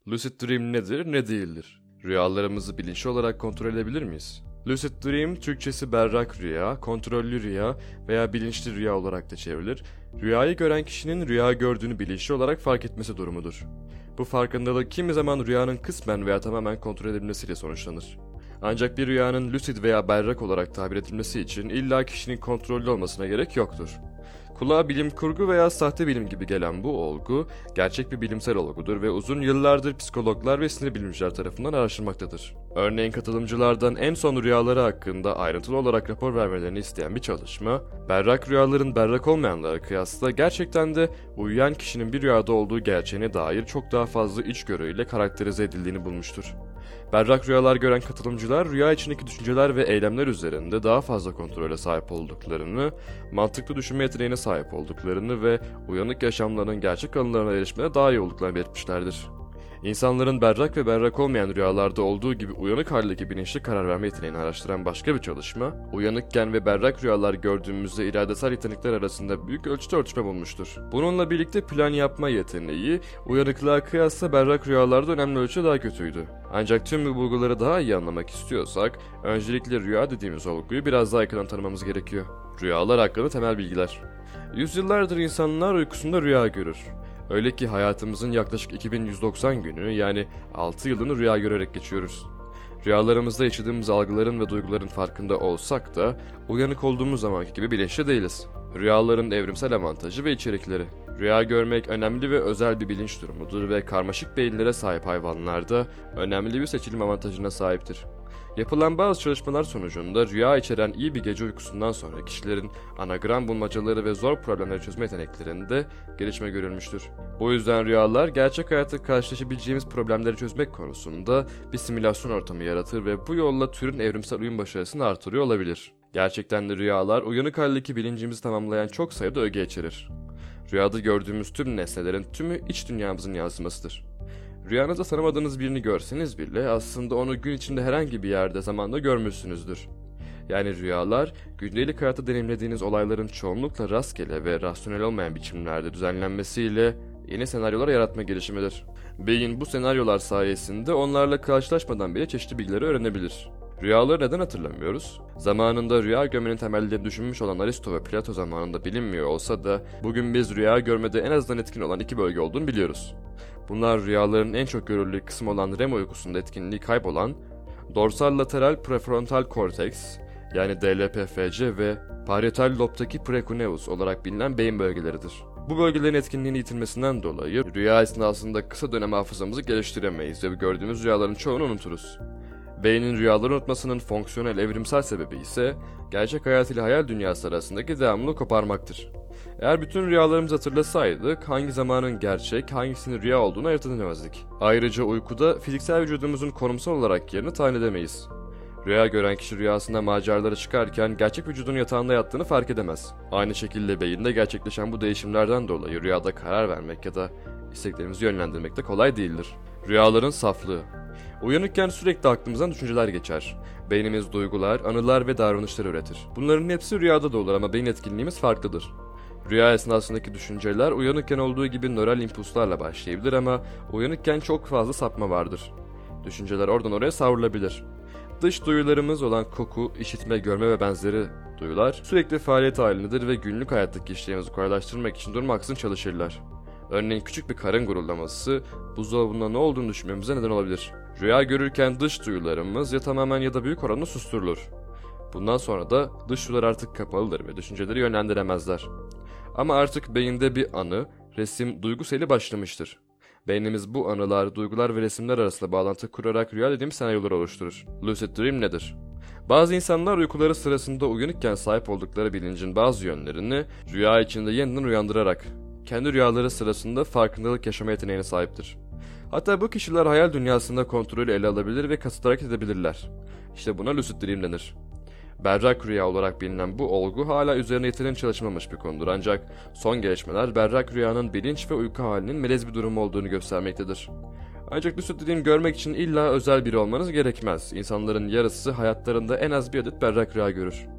Lucid Dream nedir, ne değildir? Rüyalarımızı bilinçli olarak kontrol edebilir miyiz? Lucid Dream, Türkçesi berrak rüya, kontrollü rüya veya bilinçli rüya olarak da çevrilir. Rüyayı gören kişinin rüya gördüğünü bilinçli olarak fark etmesi durumudur. Bu farkındalık kimi zaman rüyanın kısmen veya tamamen kontrol edilmesiyle sonuçlanır. Ancak bir rüyanın lucid veya berrak olarak tabir edilmesi için illa kişinin kontrollü olmasına gerek yoktur. Kulağa bilim kurgu veya sahte bilim gibi gelen bu olgu, gerçek bir bilimsel olgudur ve uzun yıllardır psikologlar ve sinir bilimciler tarafından araştırılmaktadır. Örneğin katılımcılardan en son rüyaları hakkında ayrıntılı olarak rapor vermelerini isteyen bir çalışma, berrak rüyaların berrak olmayanlara kıyasla gerçekten de uyuyan kişinin bir rüyada olduğu gerçeğine dair çok daha fazla içgörüyle karakterize edildiğini bulmuştur. Berrak rüyalar gören katılımcılar rüya içindeki düşünceler ve eylemler üzerinde daha fazla kontrole sahip olduklarını, mantıklı düşünme yeteneğine sahip olduklarını ve uyanık yaşamlarının gerçek anılarına erişmede daha iyi olduklarını belirtmişlerdir. İnsanların berrak ve berrak olmayan rüyalarda olduğu gibi uyanık haldeki bilinçli karar verme yeteneğini araştıran başka bir çalışma, uyanıkken ve berrak rüyalar gördüğümüzde iradesel yetenekler arasında büyük ölçüde örtüşme bulmuştur. Bununla birlikte plan yapma yeteneği, uyanıklığa kıyasla berrak rüyalarda önemli ölçüde daha kötüydü. Ancak tüm bu bulguları daha iyi anlamak istiyorsak, öncelikle rüya dediğimiz olguyu biraz daha yakından tanımamız gerekiyor. Rüyalar hakkında temel bilgiler. Yüzyıllardır insanlar uykusunda rüya görür. Öyle ki hayatımızın yaklaşık 2190 günü yani 6 yılını rüya görerek geçiyoruz. Rüyalarımızda yaşadığımız algıların ve duyguların farkında olsak da uyanık olduğumuz zamanki gibi bilinçli değiliz. Rüyaların evrimsel avantajı ve içerikleri. Rüya görmek önemli ve özel bir bilinç durumudur ve karmaşık beyinlere sahip hayvanlarda önemli bir seçilim avantajına sahiptir. Yapılan bazı çalışmalar sonucunda rüya içeren iyi bir gece uykusundan sonra kişilerin anagram bulmacaları ve zor problemleri çözme yeteneklerinde gelişme görülmüştür. Bu yüzden rüyalar gerçek hayatta karşılaşabileceğimiz problemleri çözmek konusunda bir simülasyon ortamı yaratır ve bu yolla türün evrimsel uyum başarısını artırıyor olabilir. Gerçekten de rüyalar uyanık haldeki bilincimizi tamamlayan çok sayıda öge içerir. Rüyada gördüğümüz tüm nesnelerin tümü iç dünyamızın yansımasıdır. Rüyanızda tanımadığınız birini görseniz bile aslında onu gün içinde herhangi bir yerde zamanda görmüşsünüzdür. Yani rüyalar, gündelik hayatta deneyimlediğiniz olayların çoğunlukla rastgele ve rasyonel olmayan biçimlerde düzenlenmesiyle yeni senaryolar yaratma girişimidir. Beyin bu senaryolar sayesinde onlarla karşılaşmadan bile çeşitli bilgileri öğrenebilir. Rüyaları neden hatırlamıyoruz? Zamanında rüya görmenin temellerini düşünmüş olan Aristo ve Plato zamanında bilinmiyor olsa da bugün biz rüya görmede en azından etkin olan iki bölge olduğunu biliyoruz. Bunlar rüyaların en çok görüldüğü kısım olan REM uykusunda etkinliği kaybolan dorsal lateral prefrontal korteks yani DLPFC ve parietal lobdaki prekuneus olarak bilinen beyin bölgeleridir. Bu bölgelerin etkinliğini yitirmesinden dolayı rüya esnasında kısa dönem hafızamızı geliştiremeyiz ve gördüğümüz rüyaların çoğunu unuturuz. Beynin rüyaları unutmasının fonksiyonel evrimsel sebebi ise gerçek hayat ile hayal dünyası arasındaki devamlılığı koparmaktır. Eğer bütün rüyalarımızı hatırlasaydık hangi zamanın gerçek, hangisinin rüya olduğunu ayırt edemezdik. Ayrıca uykuda fiziksel vücudumuzun konumsal olarak yerini tayin edemeyiz. Rüya gören kişi rüyasında maceralara çıkarken gerçek vücudun yatağında yattığını fark edemez. Aynı şekilde beyinde gerçekleşen bu değişimlerden dolayı rüyada karar vermek ya da isteklerimizi yönlendirmek de kolay değildir. Rüyaların saflığı. Uyanıkken sürekli aklımızdan düşünceler geçer. Beynimiz duygular, anılar ve davranışlar üretir. Bunların hepsi rüyada da olur ama beyin etkinliğimiz farklıdır. Rüya esnasındaki düşünceler uyanıkken olduğu gibi nöral impulslarla başlayabilir ama uyanıkken çok fazla sapma vardır. Düşünceler oradan oraya savrulabilir. Dış duyularımız olan koku, işitme, görme ve benzeri duyular sürekli faaliyet halindedir ve günlük hayattaki işlerimizi kolaylaştırmak için durmaksızın çalışırlar. Örneğin küçük bir karın guruldaması buzdolabında ne olduğunu düşünmemize neden olabilir. Rüya görürken dış duyularımız ya tamamen ya da büyük oranda susturulur. Bundan sonra da dış duyular artık kapalıdır ve düşünceleri yönlendiremezler. Ama artık beyinde bir anı, resim, duygu seli başlamıştır. Beynimiz bu anılar, duygular ve resimler arasında bağlantı kurarak rüya dediğimiz senaryolar oluşturur. Lucid Dream nedir? Bazı insanlar uykuları sırasında uyanıkken sahip oldukları bilincin bazı yönlerini rüya içinde yeniden uyandırarak kendi rüyaları sırasında farkındalık yaşama yeteneğine sahiptir. Hatta bu kişiler hayal dünyasında kontrolü ele alabilir ve kasıtlı edebilirler. İşte buna lucid dream denir. Berrak rüya olarak bilinen bu olgu hala üzerine yeterince çalışılmamış bir konudur ancak son gelişmeler berrak rüyanın bilinç ve uyku halinin melez bir durum olduğunu göstermektedir. Ancak lucid dream görmek için illa özel biri olmanız gerekmez. İnsanların yarısı hayatlarında en az bir adet berrak rüya görür.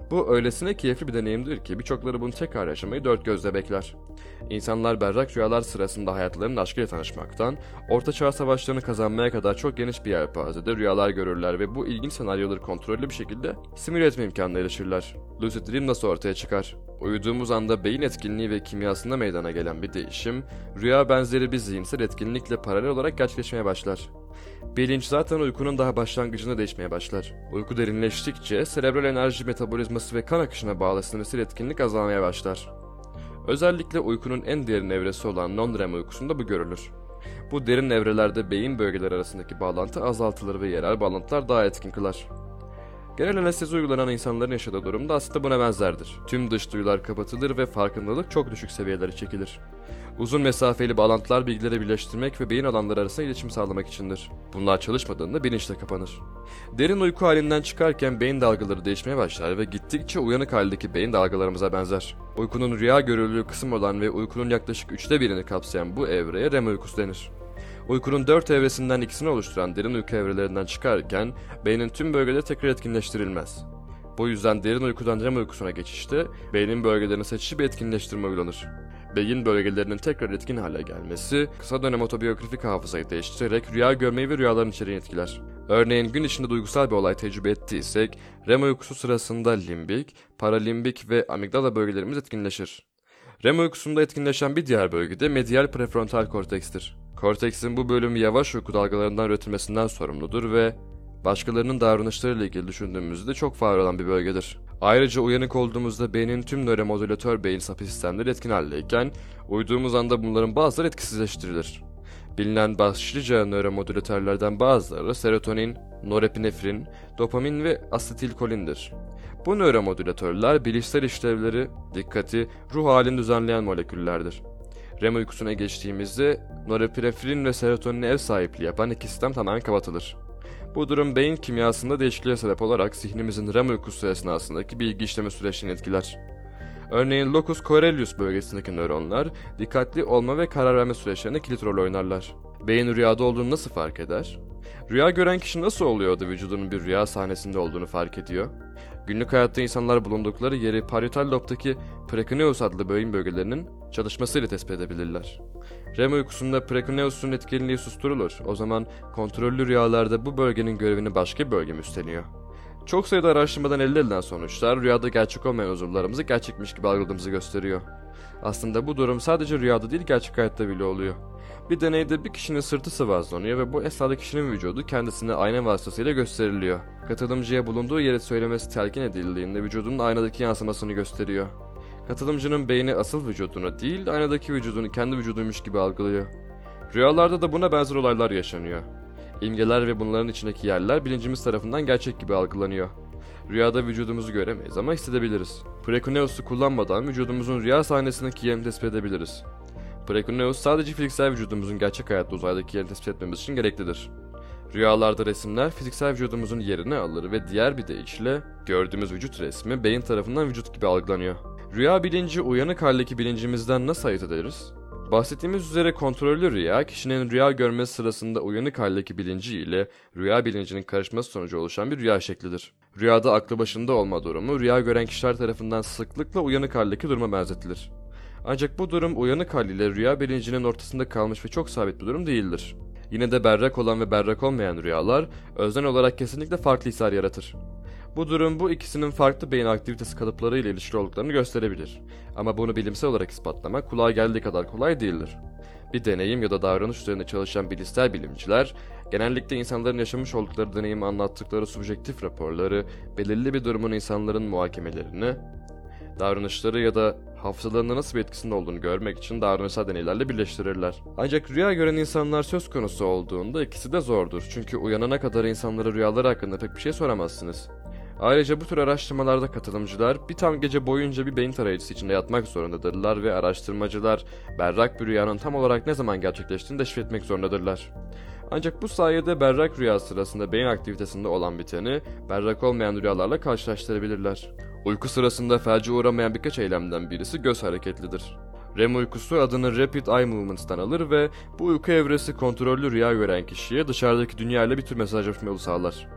Bu öylesine keyifli bir deneyimdir ki birçokları bunu tekrar yaşamayı dört gözle bekler. İnsanlar berrak rüyalar sırasında hayatlarının aşkıyla tanışmaktan, Orta Çağ savaşlarını kazanmaya kadar çok geniş bir yelpazede rüyalar görürler ve bu ilginç senaryoları kontrollü bir şekilde simüle etme imkanına erişirler. Lucid Dream nasıl ortaya çıkar? Uyuduğumuz anda beyin etkinliği ve kimyasında meydana gelen bir değişim, rüya benzeri bir zihinsel etkinlikle paralel olarak gerçekleşmeye başlar. Bilinç zaten uykunun daha başlangıcında değişmeye başlar. Uyku derinleştikçe serebral enerji metabolizması ve kan akışına bağlı sinirsel etkinlik azalmaya başlar. Özellikle uykunun en derin evresi olan non-REM uykusunda bu görülür. Bu derin evrelerde beyin bölgeleri arasındaki bağlantı azaltılır ve yerel bağlantılar daha etkin kılar. Genel anestezi uygulanan insanların yaşadığı durum da aslında buna benzerdir. Tüm dış duyular kapatılır ve farkındalık çok düşük seviyelere çekilir. Uzun mesafeli bağlantılar bilgileri birleştirmek ve beyin alanları arasında iletişim sağlamak içindir. Bunlar çalışmadığında bilinç de kapanır. Derin uyku halinden çıkarken beyin dalgaları değişmeye başlar ve gittikçe uyanık haldeki beyin dalgalarımıza benzer. Uykunun rüya görüldüğü kısım olan ve uykunun yaklaşık 1/3'ini kapsayan bu evreye REM uykusu denir. Uykunun 4 evresinden ikisini oluşturan derin uyku evrelerinden çıkarken beynin tüm bölgeleri tekrar etkinleştirilmez. Bu yüzden derin uykudan REM uykusuna geçişte beynin bölgelerini seçici bir etkinleştirme uygulanır. Beyin bölgelerinin tekrar etkin hale gelmesi, kısa dönem otobiyografik hafızayı değiştirerek rüya görmeyi ve rüyaların içeriğini etkiler. Örneğin gün içinde duygusal bir olay tecrübe ettiysek, REM uykusu sırasında limbik, paralimbik ve amigdala bölgelerimiz etkinleşir. REM uykusunda etkinleşen bir diğer bölge de medial prefrontal kortekstir. Korteksin bu bölümü yavaş uyku dalgalarından üretilmesinden sorumludur ve başkalarının davranışlarıyla ilgili düşündüğümüzde çok faal olan bir bölgedir. Ayrıca uyanık olduğumuzda beynin tüm nöromodülatör beyin sapı sistemleri etkin haldeyken, uyuduğumuz anda bunların bazıları etkisizleştirilir. Bilinen başlıca nöromodülatörlerden bazıları serotonin, norepinefrin, dopamin ve asetilkolindir. Bu nöromodülatörler bilişsel işlevleri, dikkati, ruh halini düzenleyen moleküllerdir. REM uykusuna geçtiğimizde norepinefrin ve serotonine ev sahipliği yapan iki sistem tamamen kapatılır. Bu durum beyin kimyasında değişikliğe sebep olarak zihnimizin REM uykusu esnasındaki bilgi işleme süreçlerini etkiler. Örneğin locus coeruleus bölgesindeki nöronlar dikkatli olma ve karar verme süreçlerinde kilit rol oynarlar. Beyin rüyada olduğunu nasıl fark eder? Rüya gören kişi nasıl oluyor da vücudunun bir rüya sahnesinde olduğunu fark ediyor? Günlük hayatta insanlar bulundukları yeri parietal lobdaki precuneus adlı beyin bölgelerinin çalışmasıyla tespit edebilirler. REM uykusunda precuneus'un etkinliği susturulur. O zaman kontrollü rüyalarda bu bölgenin görevini başka bir bölge mi üstleniyor? Çok sayıda araştırmadan elde edilen sonuçlar rüyada gerçek olmayan uzuvlarımızı gerçekmiş gibi algıladığımızı gösteriyor. Aslında bu durum sadece rüyada değil gerçek hayatta bile oluyor. Bir deneyde bir kişinin sırtı sıvazlanıyor ve bu esnada kişinin vücudu kendisine ayna vasıtasıyla gösteriliyor. Katılımcıya bulunduğu yeri söylemesi telkin edildiğinde vücudunun aynadaki yansımasını gösteriyor. Katılımcının beyni asıl vücudunu değil, aynadaki vücudunu kendi vücuduymuş gibi algılıyor. Rüyalarda da buna benzer olaylar yaşanıyor. İmgeler ve bunların içindeki yerler bilincimiz tarafından gerçek gibi algılanıyor. Rüyada vücudumuzu göremeyiz ama hissedebiliriz. Precuneus'u kullanmadan vücudumuzun rüya sahnesindeki yerini tespit edebiliriz. Precuneus sadece fiziksel vücudumuzun gerçek hayatta uzaydaki yerini tespit etmemiz için gereklidir. Rüyalarda resimler fiziksel vücudumuzun yerini alır ve diğer bir deyişle gördüğümüz vücut resmi beyin tarafından vücut gibi algılanıyor. Rüya bilinci uyanık haldeki bilincimizden nasıl ayırt ederiz? Bahsettiğimiz üzere kontrollü rüya, kişinin rüya görmesi sırasında uyanık haldeki bilinci ile rüya bilincinin karışması sonucu oluşan bir rüya şeklidir. Rüyada aklı başında olma durumu, rüya gören kişiler tarafından sıklıkla uyanık haldeki duruma benzetilir. Ancak bu durum uyanık haliyle rüya bilincinin ortasında kalmış ve çok sabit bir durum değildir. Yine de berrak olan ve berrak olmayan rüyalar, öznel olarak kesinlikle farklı hisler yaratır. Bu durum bu ikisinin farklı beyin aktivitesi kalıpları ile ilişkili olduklarını gösterebilir. Ama bunu bilimsel olarak ispatlamak kulağa geldiği kadar kolay değildir. Bir deneyim ya da davranış üzerinde çalışan bilişsel bilimciler, genellikle insanların yaşamış oldukları deneyimi anlattıkları subjektif raporları, belirli bir durumun insanların muhakemelerini, davranışları ya da hafızalarında nasıl bir etkisinde olduğunu görmek için davranışsal deneylerle birleştirirler. Ancak rüya gören insanlar söz konusu olduğunda ikisi de zordur. Çünkü uyanana kadar insanlara rüyaları hakkında pek bir şey soramazsınız. Ayrıca bu tür araştırmalarda katılımcılar bir tam gece boyunca bir beyin tarayıcısı içinde yatmak zorundadırlar ve araştırmacılar berrak bir rüyanın tam olarak ne zaman gerçekleştiğini deşifre zorundadırlar. Ancak bu sayede berrak rüya sırasında beyin aktivitesinde olan biteni berrak olmayan rüyalarla karşılaştırabilirler. Uyku sırasında felce uğramayan birkaç eylemden birisi göz hareketlidir. REM uykusu adını Rapid Eye Movements'tan alır ve bu uyku evresi kontrollü rüya gören kişiye dışarıdaki dünya ile bir tür mesajlaşma yolu sağlar.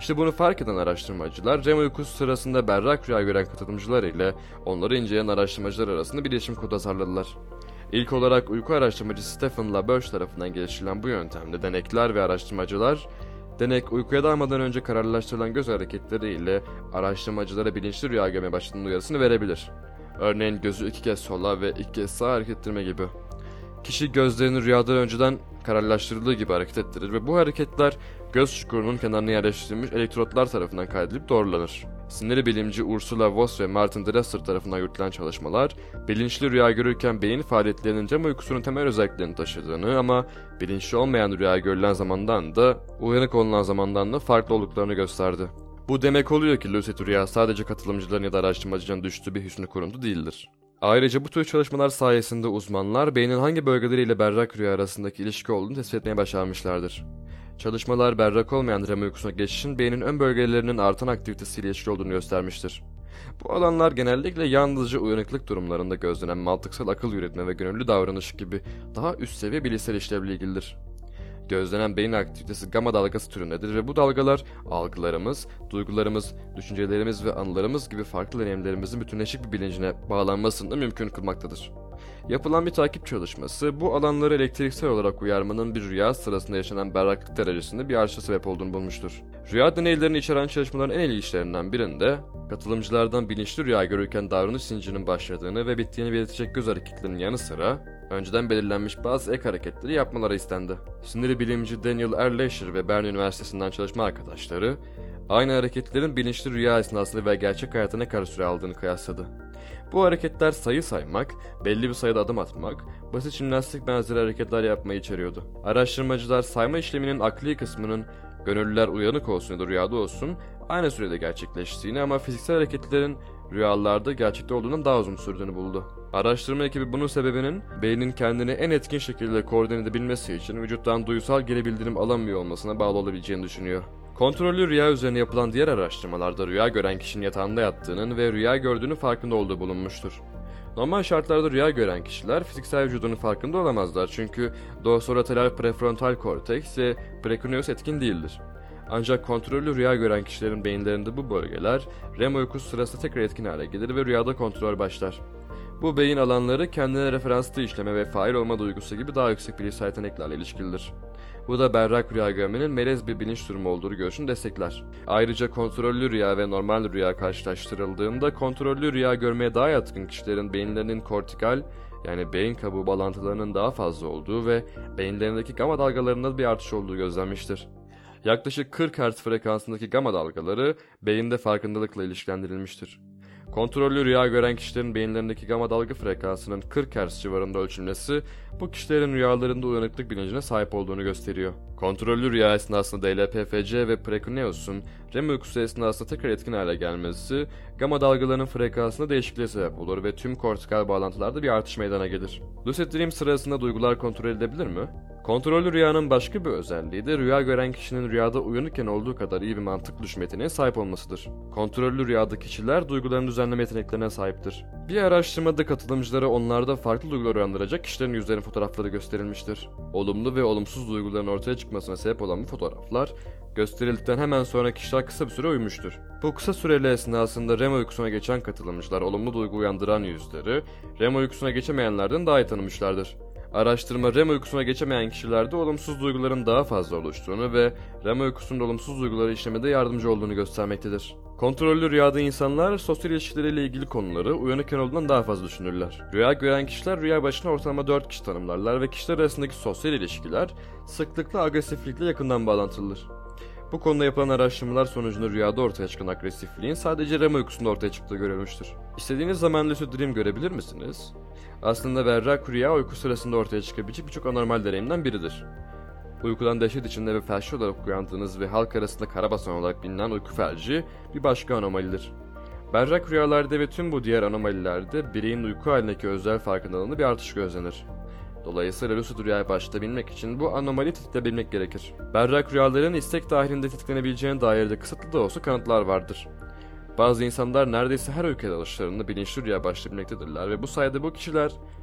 İşte bunu fark eden araştırmacılar, REM uykusu sırasında berrak rüya gören katılımcılar ile onları inceleyen araştırmacılar arasında bir iletişim kodu tasarladılar. İlk olarak uyku araştırmacısı Stephen LaBerge tarafından geliştirilen bu yöntemde denekler ve araştırmacılar, denek uykuya dalmadan önce kararlaştırılan göz hareketleri ile araştırmacılara bilinçli rüya görmeye başladığının uyarısını verebilir. Örneğin gözü 2 kez sola ve 2 kez sağa hareket ettirme gibi. Kişi gözlerini rüyadan önceden kararlaştırıldığı gibi hareket ettirir ve bu hareketler göz çukurunun kenarına yerleştirilmiş elektrotlar tarafından kaydedilip doğrulanır. Sinir bilimci Ursula Voss ve Martin Dresser tarafından yürütülen çalışmalar, bilinçli rüya görürken beyin faaliyetlerinin REM uykusunun temel özelliklerini taşıdığını ama bilinçli olmayan rüya görülen zamandan da uyanık olunan zamandan da farklı olduklarını gösterdi. Bu demek oluyor ki lucid rüya sadece katılımcıların ya da araştırmacıların düştüğü bir hüsnü kuruntu değildir. Ayrıca bu tür çalışmalar sayesinde uzmanlar beynin hangi bölgeleriyle berrak rüya arasındaki ilişki olduğunu tespit etmeye başarmışlardır. Çalışmalar berrak olmayan REM uykusuna geçişin beynin ön bölgelerinin artan aktivitesiyle ilişkili olduğunu göstermiştir. Bu alanlar genellikle yalnızca uyanıklık durumlarında gözlenen mantıksal akıl yürütme ve gönüllü davranış gibi daha üst seviye bilişsel işlevle ilgilidir. Gözlenen beyin aktivitesi gamma dalgası türündedir ve bu dalgalar algılarımız, duygularımız, düşüncelerimiz ve anılarımız gibi farklı deneyimlerimizin bütünleşik bir bilincine bağlanmasını mümkün kılmaktadır. Yapılan bir takip çalışması bu alanları elektriksel olarak uyarmanın bir rüya sırasında yaşanan berraklık derecesinde bir artışa sebep olduğunu bulmuştur. Rüya deneylerini içeren çalışmaların en ilginçlerinden birinde katılımcılardan bilinçli rüya görürken davranış zincirinin başladığını ve bittiğini belirtecek göz hareketlerinin yanı sıra önceden belirlenmiş bazı ek hareketleri yapmaları istendi. Sinir bilimci Daniel Erlacher ve Bern Üniversitesi'nden çalışma arkadaşları aynı hareketlerin bilinçli rüya esnasında ve gerçek hayatta ne kadar süre aldığını kıyasladı. Bu hareketler sayı saymak, belli bir sayıda adım atmak, basit jimnastik benzeri hareketler yapmayı içeriyordu. Araştırmacılar sayma işleminin akli kısmının gönüllüler uyanık olsun ya da rüyada olsun aynı sürede gerçekleştiğini ama fiziksel hareketlerin rüyalarda gerçekte olduğundan daha uzun sürdüğünü buldu. Araştırma ekibi bunun sebebinin beynin kendini en etkin şekilde koordine edebilmesi için vücuttan duysal geri bildirim alamıyor olmasına bağlı olabileceğini düşünüyor. Kontrollü rüya üzerine yapılan diğer araştırmalarda rüya gören kişinin yatağında yattığının ve rüya gördüğünün farkında olduğu bulunmuştur. Normal şartlarda rüya gören kişiler fiziksel vücudunun farkında olamazlar çünkü dorsolateral prefrontal korteks ve precuneus etkin değildir. Ancak kontrollü rüya gören kişilerin beyinlerinde bu bölgeler REM uykusu sırasında tekrar etkin hale gelir ve rüyada kontrol başlar. Bu beyin alanları kendine referanslı işleme ve fail olma duygusu gibi daha yüksek bilişsel yeteneklerle ilişkilidir. Bu da berrak rüya görmenin melez bir bilinç durumu olduğu görüşünü destekler. Ayrıca kontrollü rüya ve normal rüya karşılaştırıldığında kontrollü rüya görmeye daha yatkın kişilerin beyinlerinin kortikal yani beyin kabuğu bağlantılarının daha fazla olduğu ve beyinlerindeki gamma dalgalarında bir artış olduğu gözlenmiştir. Yaklaşık 40 Hz frekansındaki gamma dalgaları beyinde farkındalıkla ilişkilendirilmiştir. Kontrollü rüya gören kişilerin beyinlerindeki gamma dalga frekansının 40 Hz civarında ölçülmesi bu kişilerin rüyalarında uyanıklık bilincine sahip olduğunu gösteriyor. Kontrollü rüya esnasında DLP-FC ve precuneus'un REM uykusu esnasında tekrar etkin hale gelmesi gamma dalgalarının frekansında değişikliğe sebep olur ve tüm kortikal bağlantılarda bir artış meydana gelir. Lucid Dream sırasında duygular kontrol edilebilir mi? Kontrollü rüyanın başka bir özelliği de rüya gören kişinin rüyada uyanıkken olduğu kadar iyi bir mantık düşünme yeteneğine sahip olmasıdır. Kontrollü rüyada kişiler duygularını düzenleme yeteneklerine sahiptir. Bir araştırmada katılımcılara onlarda farklı duygular uyandıracak kişilerin yüzlerinin fotoğrafları gösterilmiştir. Olumlu ve olumsuz duyguların ortaya çıkmasına sebep olan bu fotoğraflar gösterildikten hemen sonra kişiler kısa bir süre uyumuştur. Bu kısa süreli esnasında REM uykusuna geçen katılımcılar olumlu duygu uyandıran yüzleri, REM uykusuna geçemeyenlerden daha iyi tanımışlardır. Araştırma REM uykusuna geçemeyen kişilerde olumsuz duyguların daha fazla oluştuğunu ve REM uykusunun olumsuz duyguları işlemede yardımcı olduğunu göstermektedir. Kontrollü rüyada insanlar sosyal ilişkileriyle ilgili konuları uyanıkken olduğundan daha fazla düşünürler. Rüya gören kişiler rüya başına ortalama 4 kişi tanımlarlar ve kişiler arasındaki sosyal ilişkiler sıklıkla agresiflikle yakından bağlantılıdır. Bu konuda yapılan araştırmalar sonucunda rüyada ortaya çıkan agresifliğin sadece REM uykusunda ortaya çıktığı görülmüştür. İstediğiniz zaman lucid dream görebilir misiniz? Aslında berrak rüya uyku sırasında ortaya çıkabilecek birçok anormal deneyimden biridir. Uykudan dehşet içinde ve felçli olarak uyandığınız ve halk arasında karabasan olarak bilinen uyku felci bir başka anomalidir. Berrak rüyalarda ve tüm bu diğer anomalilerde bireyin uyku halindeki özel farkındalığında bir artış gözlenir. Dolayısıyla lucid rüyaya başlayabilmek için bu anomaliyi tetikleyebilmek gerekir. Berrak rüyaların istek dahilinde tetiklenebileceğine dair de kısıtlı da olsa kanıtlar vardır. Bazı insanlar neredeyse her uyku dalışlarında bilinçli rüya başlayabilmektedirler ve bu sayede bu kişiler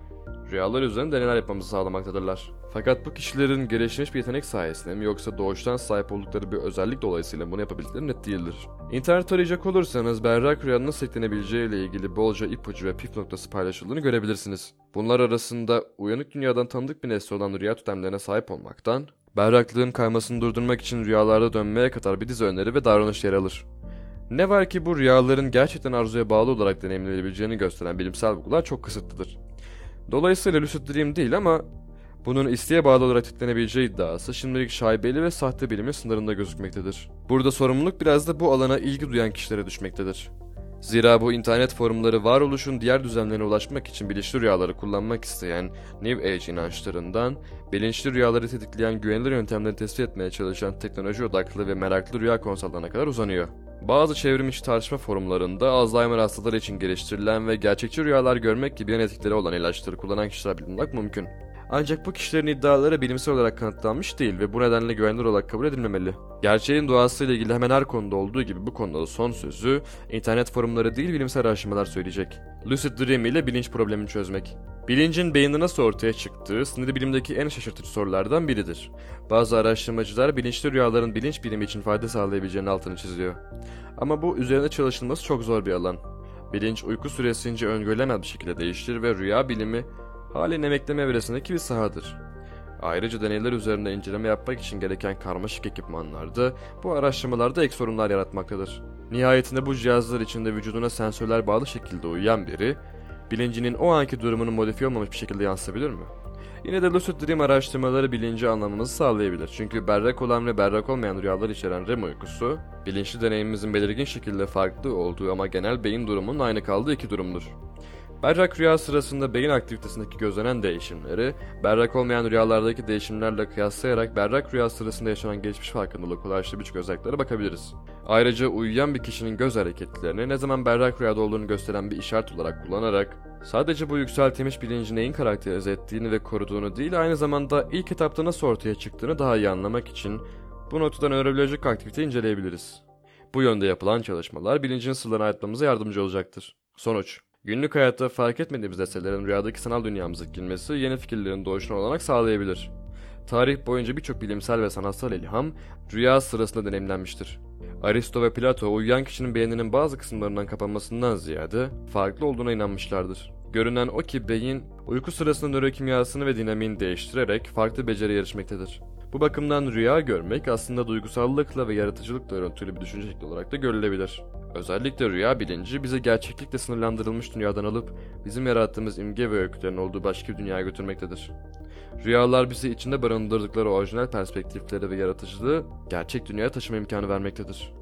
rüyalar üzerine deneyler yapmamızı sağlamaktadırlar. Fakat bu kişilerin gelişmiş bir yetenek sayesinde mi yoksa doğuştan sahip oldukları bir özellik dolayısıyla bunu yapabildikleri net değildir. İnternette arayacak olursanız berrak rüyanın nasıl eklenebileceği ile ilgili bolca ipucu ve püf noktası paylaşıldığını görebilirsiniz. Bunlar arasında uyanık dünyadan tanıdık bir nesne olan rüya totemlerine sahip olmaktan, berraklığın kaymasını durdurmak için rüyalarda dönmeye kadar bir dizi öneri ve davranış yer alır. Ne var ki bu rüyaların gerçekten arzuya bağlı olarak deneyimlenebileceğini gösteren bilimsel bulgular çok kısıtlıdır. Dolayısıyla lucid dream değil ama bunun isteğe bağlı olarak tetiklenebileceği iddiası şimdilik şaibeli ve sahte bilimin sınırında gözükmektedir. Burada sorumluluk biraz da bu alana ilgi duyan kişilere düşmektedir. Zira bu internet forumları varoluşun diğer düzenlerine ulaşmak için bilinçli rüyaları kullanmak isteyen New Age inançlarından, bilinçli rüyaları tetikleyen güvenilir yöntemleri tespit etmeye çalışan teknoloji odaklı ve meraklı rüya konsollarına kadar uzanıyor. Bazı çevrim içi tartışma forumlarında Alzheimer hastaları için geliştirilen ve gerçekçi rüyalar görmek gibi yan etkileri olan ilaçları kullanan kişiler bulunmak mümkün. Ancak bu kişilerin iddiaları bilimsel olarak kanıtlanmış değil ve bu nedenle güvenilir olarak kabul edilmemeli. Gerçeğin doğasıyla ilgili hemen her konuda olduğu gibi bu konuda da son sözü internet forumları değil bilimsel araştırmalar söyleyecek. Lucid Dream ile bilinç problemini çözmek. Bilincin beyinde nasıl ortaya çıktığı sinir bilimdeki en şaşırtıcı sorulardan biridir. Bazı araştırmacılar bilinçli rüyaların bilinç bilimi için fayda sağlayabileceğinin altını çiziyor. Ama bu üzerinde çalışılması çok zor bir alan. Bilinç uyku süresince öngörülemez bir şekilde değişir ve rüya bilimi halen emekleme evresindeki bir sahadır. Ayrıca deneyler üzerinde inceleme yapmak için gereken karmaşık ekipmanlarda bu araştırmalarda ek sorunlar yaratmaktadır. Nihayetinde bu cihazlar içinde vücuduna sensörler bağlı şekilde uyuyan biri, bilincinin o anki durumunu modifiye olmamış bir şekilde yansıtabilir mi? Yine de lucid dream araştırmaları bilinci anlamamızı sağlayabilir. Çünkü berrak olan ve berrak olmayan rüyalar içeren REM uykusu, bilinçli deneyimimizin belirgin şekilde farklı olduğu ama genel beyin durumunun aynı kaldığı iki durumdur. Berrak rüya sırasında beyin aktivitesindeki gözlenen değişimleri, berrak olmayan rüyalardaki değişimlerle kıyaslayarak berrak rüya sırasında yaşanan geçmiş farkındalık ulaştığı birçok özelliklere bakabiliriz. Ayrıca uyuyan bir kişinin göz hareketlerini ne zaman berrak rüyada olduğunu gösteren bir işaret olarak kullanarak, sadece bu yükseltilmiş bilincin neyin karakterize ettiğini ve koruduğunu değil, aynı zamanda ilk etapta nasıl ortaya çıktığını daha iyi anlamak için bu noktadan nörolojik aktivite inceleyebiliriz. Bu yönde yapılan çalışmalar bilincin sırlarını ayırtmamıza yardımcı olacaktır. Sonuç: günlük hayatta fark etmediğimiz nesnelerin rüyadaki sanal dünyamıza girmesi yeni fikirlerin doğuşuna olanak sağlayabilir. Tarih boyunca birçok bilimsel ve sanatsal ilham rüya sırasında deneyimlenmiştir. Aristo ve Plato uyuyan kişinin beyninin bazı kısımlarından kapanmasından ziyade farklı olduğuna inanmışlardır. Görünen o ki beyin uyku sırasında nörokimyasını ve dinamiğini değiştirerek farklı beceri yarışmaktadır. Bu bakımdan rüya görmek aslında duygusallıkla ve yaratıcılıkla örüntülü bir düşünce şekli olarak da görülebilir. Özellikle rüya bilinci bizi gerçeklikle sınırlandırılmış dünyadan alıp bizim yarattığımız imge ve öykülerin olduğu başka bir dünyaya götürmektedir. Rüyalar bizi içinde barındırdıkları orijinal perspektifleri ve yaratıcılığı gerçek dünyaya taşıma imkanı vermektedir.